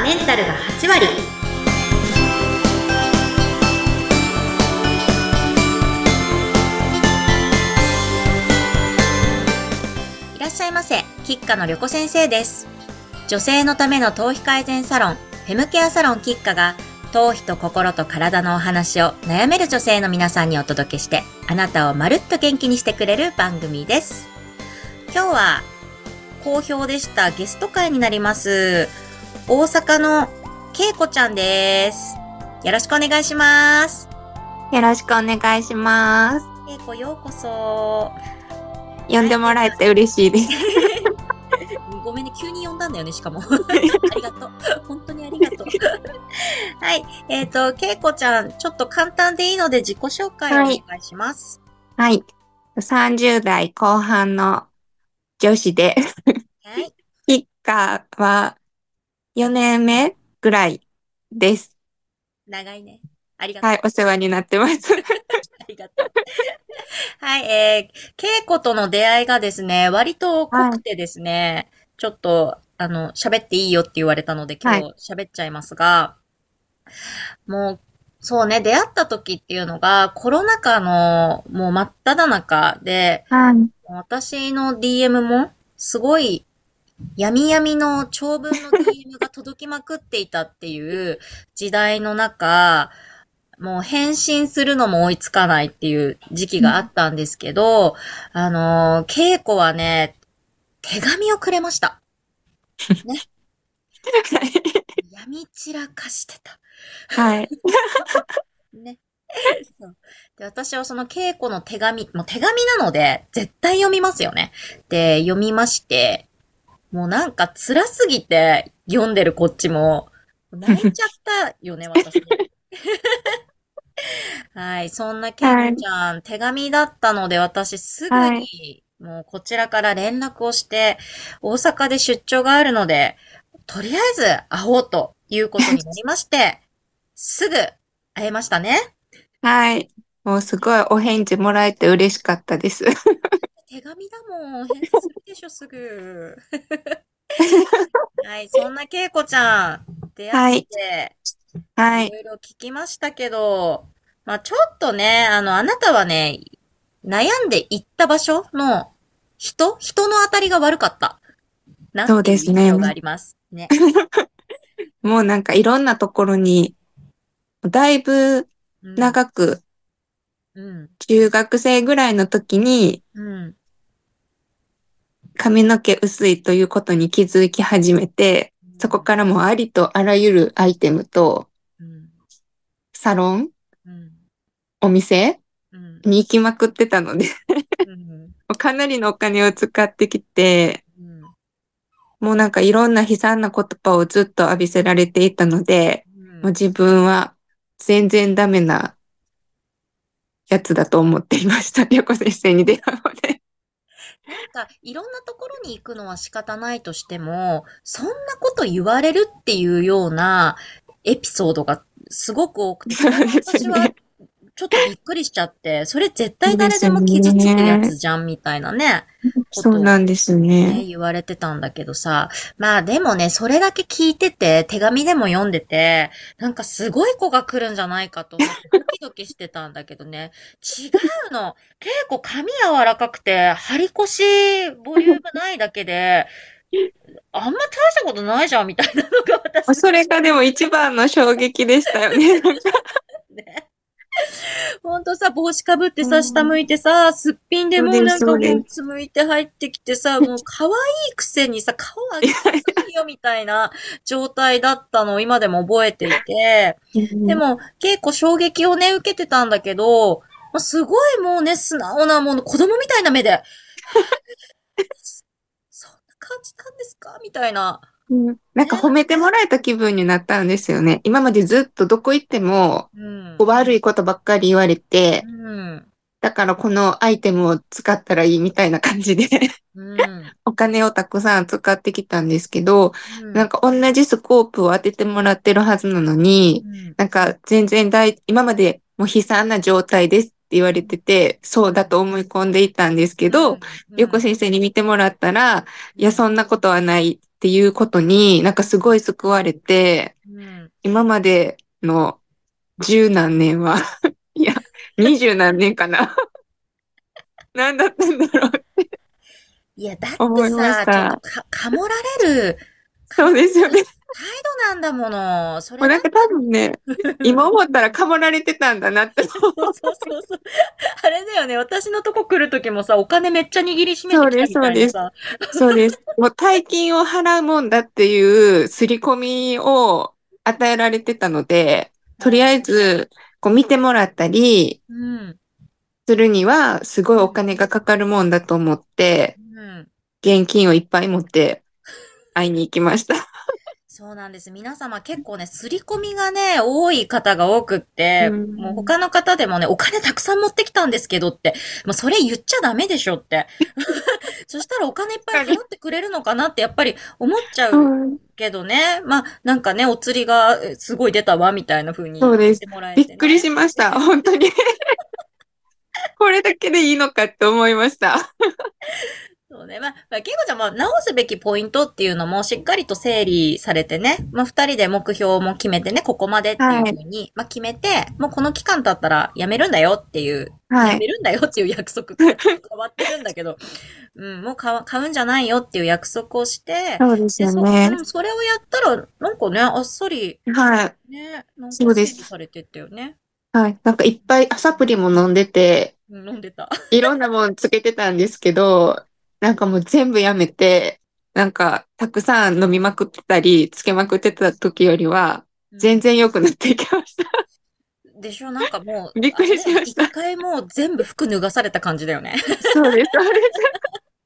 メンタルが8割。いらっしゃいませ、キッカの旅子先生です。女性のための頭皮改善サロン、フェムケアサロンキッカが、頭皮と心と体のお話を悩める女性の皆さんにお届けして、あなたをまるっと元気にしてくれる番組です。今日は好評でしたゲスト会になります。大阪のけいこちゃんです。よろしくお願いします。 よろしくお願いします。 けいこ、ようこそ。 呼んでもらえて嬉しいです。 ごめんね、急に呼んだんだよね、しかも。ありがとう。本当にありがとう。はい。けいこちゃん、ちょっと簡単でいいので自己紹介をお願いします。 はい。30代後半の女子で、 はい。 キッカは4年目ぐらいです。 長いね。ありがとう。 はい、お世話になってます。 ありがとう。はい、けいことの出会いがですね、割と濃くてですね、ちょっと、喋っていいよって言われたので今日喋っちゃいますが、もう、そうね、出会った時っていうのがコロナ禍のもう真っ只中で、私の DM もすごい闇闇の長文の DM が届きまくっていたっていう時代の中、もう返信するのも追いつかないっていう時期があったんですけど、稽古はね、手紙をくれました。ね。闇散らかしてた。 はい。 ね。そうで、私はその稽古の手紙、もう手紙なので絶対読みますよね。で、読みまして、もうなんか辛すぎて読んでるこっちも泣いちゃったよね、私。はい。そんなケイコちゃん、手紙だったので私すぐに、もうこちらから連絡をして、大阪で出張があるので、とりあえず会おうということになりまして、すぐ会えましたね。 はい。もうすごいお返事もらえて嬉しかったです。 手紙だもん。返事するでしょ、すぐ。はい。そんなケイコちゃん、出会って、 はい。 いろいろ聞きましたけど、まあちょっとね、あなたはね、悩んで行った場所の人の当たりが悪かったなっていう印象があります。ね。 もうなんかいろんなところに、だいぶ長く、中学生ぐらいの時に、髪の毛薄いということに気づき始めて、そこからもうありとあらゆるアイテムと、サロン、お店に行きまくってたのでかなりのお金を使ってきて、もうなんかいろんな悲惨な言葉をずっと浴びせられていたので、もう自分は全然ダメなやつだと思っていました。りょこ先生に出会うまで。 なんか、いろんなところに行くのは仕方ないとしても、そんなこと言われるっていうようなエピソードがすごく多くて、それは私はちょっとびっくりしちゃって、それ絶対誰でも傷つくやつじゃんみたいなね。 そうなんですね。 言われてたんだけどさ。まあでもね、それだけ聞いてて、手紙でも読んでて、なんかすごい子が来るんじゃないかと思ってドキドキしてたんだけどね。違うの。結構髪柔らかくて、張り腰ボリュームないだけで、あんま大したことないじゃんみたいなのが私。 それがでも一番の衝撃でしたよね。 ねほんとさ、帽子かぶってさ、下向いてさ、すっぴんでもうなんかもうつむいて入ってきてさ、もう可愛いくせにさ、顔上げていいよみたいな状態だったのを今でも覚えていて、でも結構衝撃をね、受けてたんだけど、すごいもうね、素直なもの、子供みたいな目で、そんな感じなんですかみたいな。 なんか褒めてもらえた気分になったんですよね。今までずっとどこ行っても、悪いことばっかり言われて、だからこのアイテムを使ったらいいみたいな感じでお金をたくさん使ってきたんですけど、なんか同じスコープを当ててもらってるはずなのに、なんか全然今までもう悲惨な状態ですって言われてて、そうだと思い込んでいたんですけど、よこ先生に見てもらったら、いや、そんなことはないってっていうことになんかすごい救われて、 うん。 今までの十何年は、いや、二十何年かな。何だったんだろうっていや、だって思いましさ、ちょっとた。 かもられる、かそうもらですよね。 れる態度なんだもの。それだって、 もうなんか多分ね、今思ったらかもられてたんだなって。 そうそうそうそう。あれだよね。私のとこ来るときもさ、お金めっちゃ握りしめそうです、 てきたみそうです。 たいなさ。 そうです。もう大金を払うもんだっていう刷り込みを与えられてたので、とりあはい。 えず、こう見てもらったりうん。 するには、すごいおうん。 金がかかるもんだと思って、 うん。 現金をいっぱい持って会いに行きました。 そうなんです。皆様結構ね、刷り込みがね、多い方が多くっうて、もうん。 他の方でもね、お金たくさん持ってきたんですけどって、もうそれ言っちゃダメでしょって。そしたらお金いっぱい確かに。 払ってくれるのかなってやっぱり思っちゃううん、 けどね。まあ、なんかね、お釣りがすごい出たわ、みたいな風にそうです。 言ってもらえびっくりしてね。 ました。本当に。これだけでいいのかって思いました。 そうね。まあ、ケイコちゃんも直すべきポイントっていうのもしっかりと整理されてね。まあ、二人で目標も決めてね、ここまでっていうはい。 ふうに、まあ、決めて、もうこの期間経ったらやめるんだよっていう、やはい。 めるんだよっていう約束とはちょっと変わってるんだけど、うん、もう買うんじゃないよっていう約束をして、 そうですで、 よね。 それをやったら、なんかね、あっさり、 はい。 ね、なんか整理さそうです。 れてったよね。 はい。なんかいっぱいサプリも飲んでて、 うん、飲んでた。 いろんなもんつけてたんですけど、なんかもう全部やめて、なんかたくさん飲みまくってたり、つけまくってた時よりは、 うん。 全然良くなっていきました。 でしょなんかもう、 びっくりあれだよね。 しました。 一回もう全部服脱がされた感じだよね。 そうです、そうです。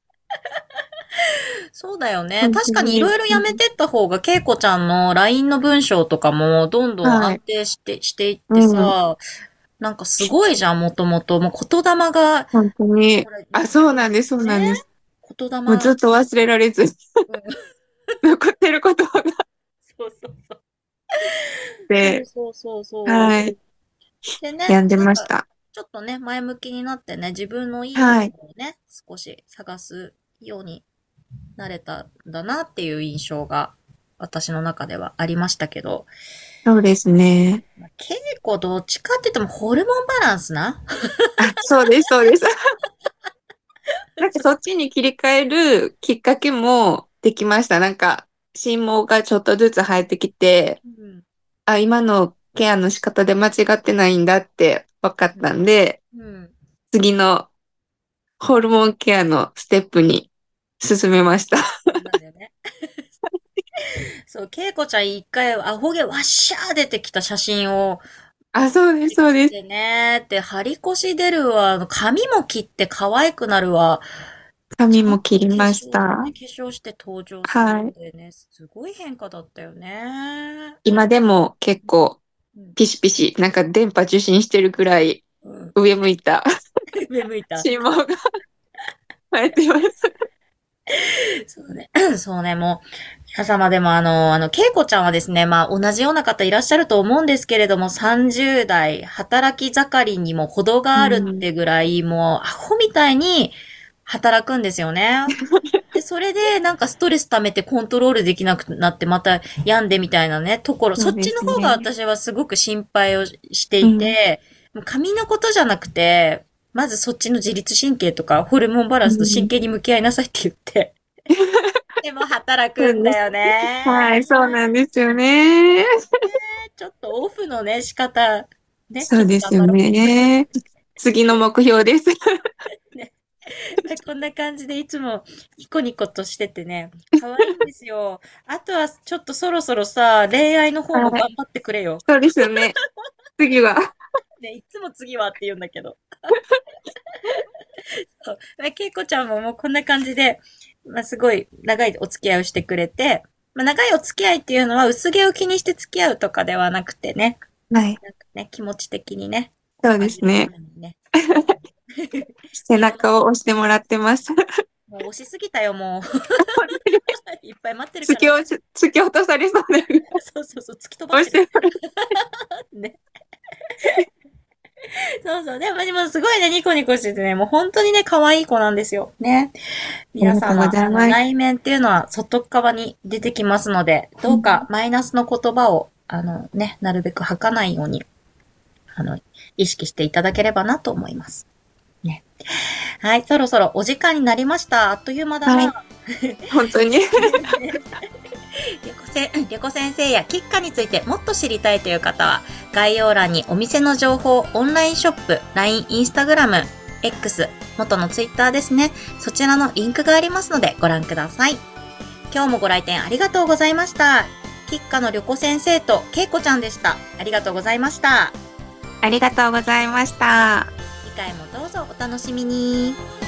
そうだよね。 本当確かにいに。 ろいろやめてった方が、けいこちゃんの LINE の文章とかもどんどん安はい。 定していっうてん。 さ、なんかすごいじゃん、もともと。もう言霊が、 本当に。 ほら、 あ、そうなんです、そうなんね、 です。 言霊、 もうずっと忘れられず、 うん、 残ってることがあっそうそうそう。そうて、 そうそうそう。 はい。 でね、 病んでなんか、 ました。 ちょっとね、前向きになってね、自分のいいとこはい。 ろをね、少し探すようになれたんだなっていう印象が、私の中ではありましたけど、 そうですね。 稽古どっちかって言ってもホルモンバランスな。 あ、そうです、そうです。なんかそっちに切り替えるきっかけもできました。なんか、心毛がちょっとずつ生えてきて、 うん。 あ、今のケアの仕方で間違ってないんだって分かったんで、 うん。 次のホルモンケアのステップに進めました。 なんだよね。そう、けいこちゃん一回アホ毛わっしゃー出てきた写真をあ、そうです、そうです。 でね、って張り腰出るわ、髪も切って可愛くなるわ、ち髪ゃんとも切りました。 化粧して登場するはい。 んでね、すごい変化だったよね。 今でも結構うん。 ピシピシ、なんか電波受信してるくらいうん。 上向いた上向いた。 心毛が生えてます。 そうね。そうね、もう、皆様でもけいこちゃんはですね、まあ同じような方いらっしゃると思うんですけれども、30代、働き盛りにも程があるっうん。 てぐらい、もう、アホみたいに働くんですよね。で、それでなんかストレス溜めてコントロールできなくなってまた病んでみたいなね、ところ、 そうそっちの方がですね。 私はすごく心配をしていうん。 て、もう髪のことじゃなくて、まずそっちの自律神経とかホルモンバランスと真うん。 剣に向き合いなさいって言って、でも働くんそうです。 だよね。 はい、そうなんですよね。 ちょっとオフのね、仕方、ね、ちょっとそうですよ頑張ろね。次の目標です。 う。ね。まあこんな感じでいつもニコニコとしててね、可愛いんですよ。あとはちょっとそろそろさ、恋愛の方もはい。 頑張ってくれよ。 そうですよね。次は。 ね、いつも次はって言うんだけど。そう。まあ、けいこちゃんももうこんな感じで、まあ、すごい長いお付き合いをしてくれて、まあ、長いお付き合いっていうのは薄毛を気にして付き合うとかではなくてね、 はい。 なんかね、気持ち的にね、こそうう上げるたですね。 めにね、 背見守っ中を押してもらってます。 もう押しすぎたよ、もう。いっぱい待ってるから。 突き落とされそうな。 そうそうそう、突き飛ばしてる。 押してもらって。 ね。 そうそう。でもすごいね、ニコニコしててね、もう本当にね、可愛い子なんですよ。ね。 ありがとうご皆様、 ざいます。 内面っていうのは外側に出てきますので、どうかマイナスの言葉を、なるべく吐かないように、あの、意識していただければなと思います。ね。はい、そろそろお時間になりました。あっという間だはい。 な。 本当に。 りょこ先生やキッカについてもっと知りたいという方は、概要欄にお店の情報、オンラインショップ、LINE、インスタグラム、X、元のツイッターですね。そちらのリンクがありますのでご覧ください。今日もご来店ありがとうございました。キッカのりょこ先生とけいこちゃんでした。ありがとうございました。 ありがとうございました。 次回もどうぞお楽しみに。